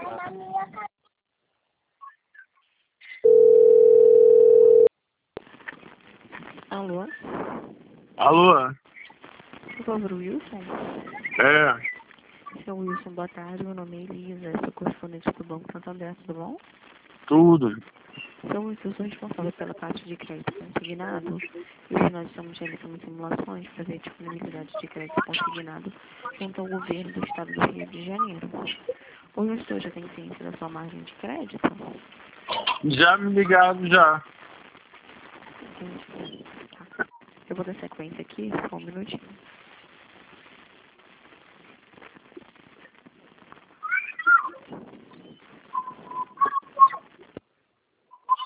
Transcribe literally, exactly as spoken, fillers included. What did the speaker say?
Alô? Alô? Por favor, Wilson? É, Seu Wilson, boa tarde. Meu nome é Elisa. Sou correspondente do Banco Santander, tudo bom? tudo. Seu Wilson, eu sou responsável pela parte de crédito consignado. E hoje nós estamos realizando simulações para ver a disponibilidade de crédito consignado junto ao governo do estado do Rio de Janeiro. O gestor já tem ciência da sua margem de crédito? Já me ligaram já. Entendi. Tá. Eu vou dar sequência aqui, só um minutinho.